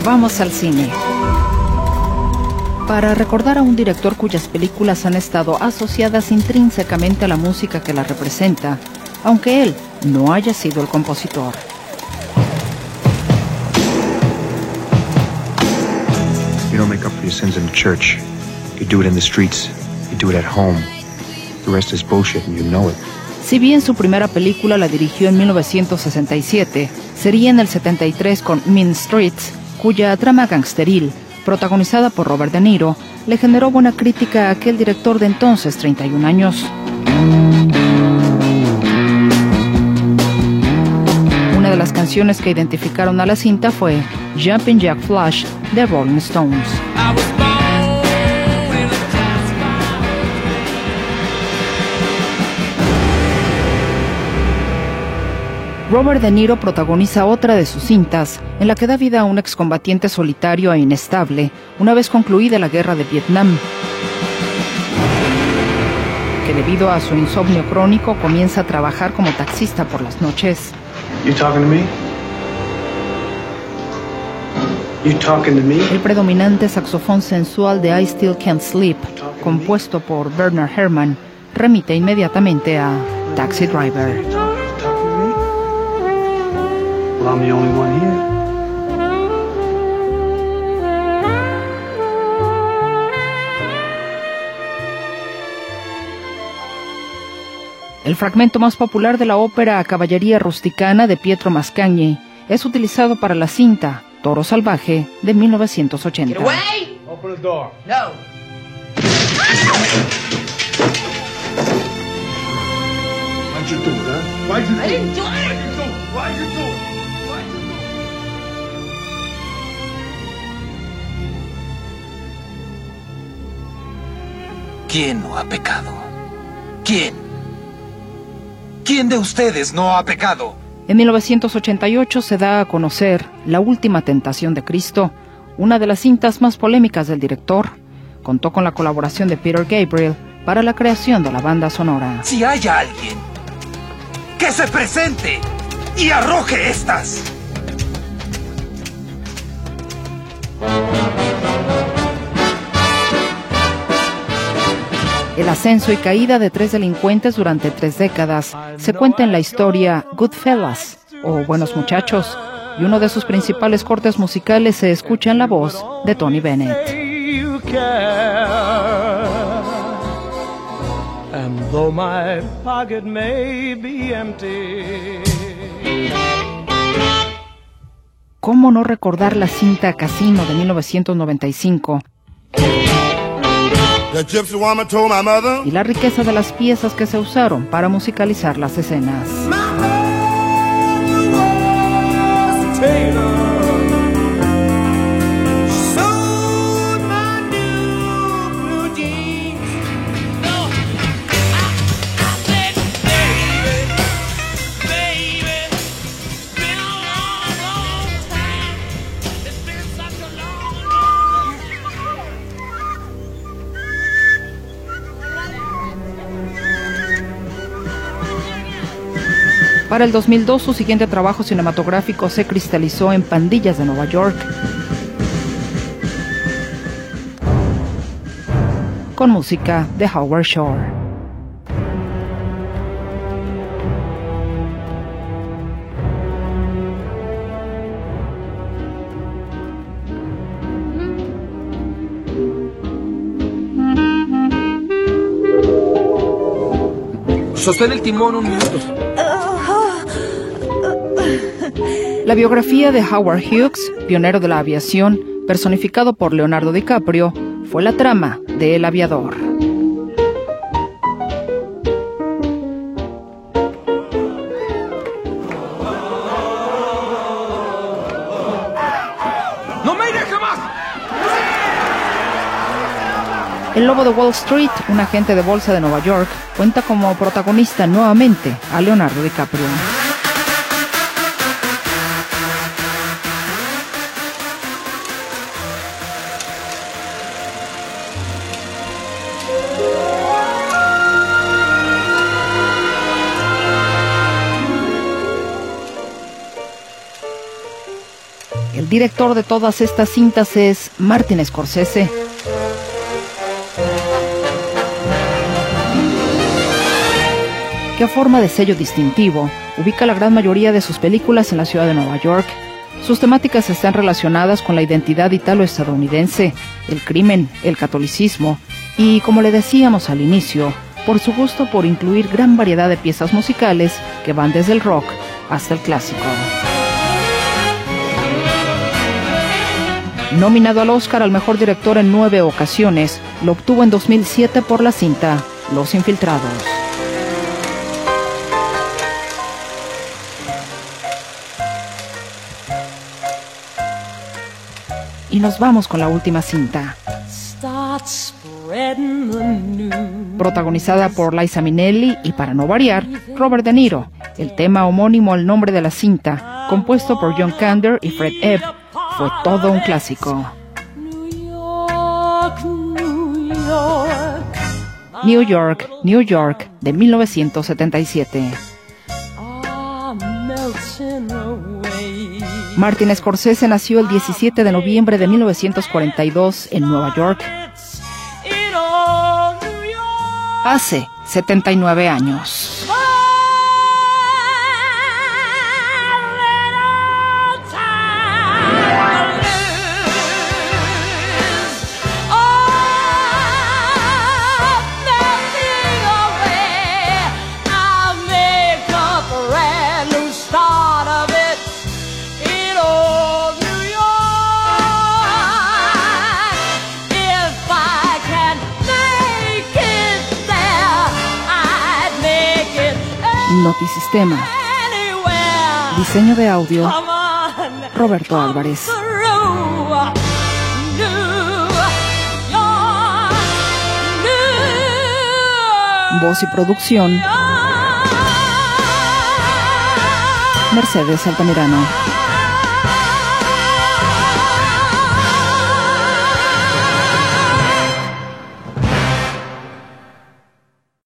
Vamos al cine. Para recordar a un director cuyas películas han estado asociadas intrínsecamente a la música que la representa, aunque él no haya sido el compositor. You don't make up for your sins in the church. You do it in the streets. You do it at home. The rest is bullshit and you know it. Si bien su primera película la dirigió en 1967, sería en el 73 con Mean Streets, cuya trama gangsteril, protagonizada por Robert De Niro, le generó buena crítica a aquel director de entonces, 31 años. Una de las canciones que identificaron a la cinta fue Jumpin' Jack Flash de Rolling Stones. Robert De Niro protagoniza otra de sus cintas, en la que da vida a un excombatiente solitario e inestable, una vez concluida la guerra de Vietnam, que debido a su insomnio crónico comienza a trabajar como taxista por las noches. You talking to me? You talking to me? El predominante saxofón sensual de I Still Can't Sleep, compuesto por Bernard Herrmann, remite inmediatamente a Taxi Driver. I'm the only one here. El fragmento más popular de la ópera Caballería Rusticana de Pietro Mascagni es utilizado para la cinta Toro Salvaje de 1980. Get away! Open the door. No. Why'd you do it, huh? Why'd you do it? I didn't do it. Why'd you do it? ¿Quién no ha pecado? ¿Quién? ¿Quién de ustedes no ha pecado? En 1988 se da a conocer La Última Tentación de Cristo, una de las cintas más polémicas del director. Contó con la colaboración de Peter Gabriel para la creación de la banda sonora. Si hay alguien que se presente y arroje estas. El ascenso y caída de 3 delincuentes durante 3 décadas se cuenta en la historia Goodfellas, o Buenos Muchachos, y uno de sus principales cortes musicales se escucha en la voz de Tony Bennett. ¿Cómo no recordar la cinta Casino de 1995? Y la riqueza de las piezas que se usaron para musicalizar las escenas. Para el 2002, su siguiente trabajo cinematográfico se cristalizó en Pandillas de Nueva York, con música de Howard Shore. Sostén el timón un minuto. La biografía de Howard Hughes, pionero de la aviación, personificado por Leonardo DiCaprio, fue la trama de El Aviador. ¡No me deje más! El Lobo de Wall Street, un agente de bolsa de Nueva York, cuenta como protagonista nuevamente a Leonardo DiCaprio. El director de todas estas cintas es Martin Scorsese. Que a forma de sello distintivo, ubica la gran mayoría de sus películas en la ciudad de Nueva York. Sus temáticas están relacionadas con la identidad italo-estadounidense, el crimen, el catolicismo y, como le decíamos al inicio, por su gusto por incluir gran variedad de piezas musicales que van desde el rock hasta el clásico. Nominado al Oscar al mejor director en 9 ocasiones, lo obtuvo en 2007 por la cinta Los Infiltrados. Y nos vamos con la última cinta. Protagonizada por Liza Minnelli y, para no variar, Robert De Niro. El tema homónimo al nombre de la cinta, compuesto por John Kander y Fred Ebb, fue todo un clásico. New York, New York, de 1977. Martin Scorsese nació el 17 de noviembre de 1942 en Nueva York. Hace 79 años. Notisistema. Diseño de audio, Roberto Álvarez. Voz y producción, Mercedes Altamirano.